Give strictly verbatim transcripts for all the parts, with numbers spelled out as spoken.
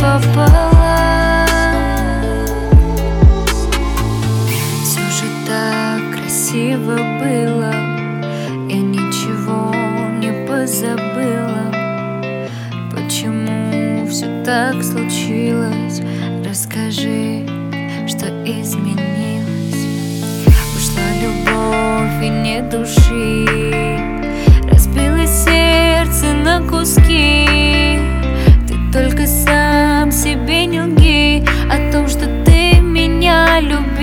пополам. Все же так красиво было, я ничего не позабыла. Почему все так случилось? Расскажи, что изменилось. Ушла любовь и нет души, разбилось сердце на куски. Ты только сам себе не лги о том, что ты меня любил.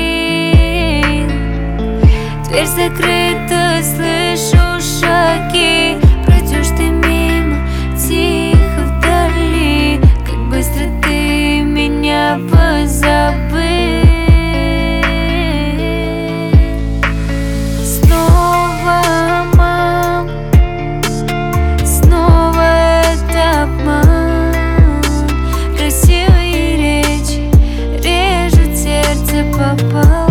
Дверь закрыта, слышу шаги. Пройдешь ты мимо, тихо вдали. Как быстро ты меня позабыл. Снова обман, снова это обман. Красивые речи режут сердце пополам.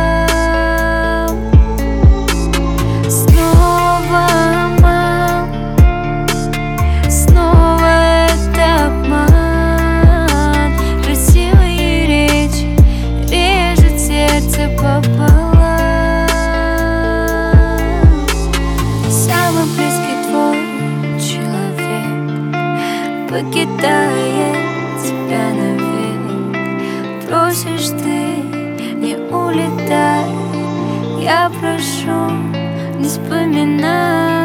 Самый близкий твой человек покидает тебя навек. Просишь ты, не улетай, я прошу, не вспоминай.